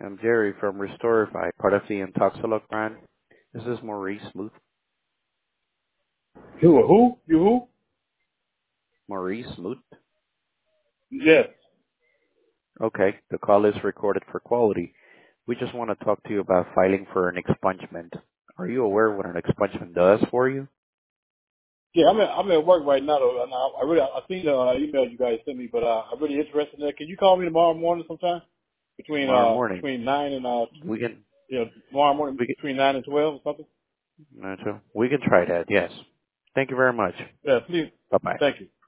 I'm Jerry from Restorify, part of the Intoxilog brand. This is Maurice Smoot. You a who? You who? Maurice Smoot. Yes. Okay, the call is recorded for quality. We just want to talk to you about filing for an expungement. Are you aware what an expungement does for you? Yeah, I'm at work right now though. And I seen the email you guys sent me, but I'm really interested in that. Can you call me tomorrow morning sometime? Tomorrow morning. Between 9 and We can, tomorrow morning we can, between 9 and 12 or something? we can try that, yes. Thank you very much. Yeah, please. Bye-bye. Thank you.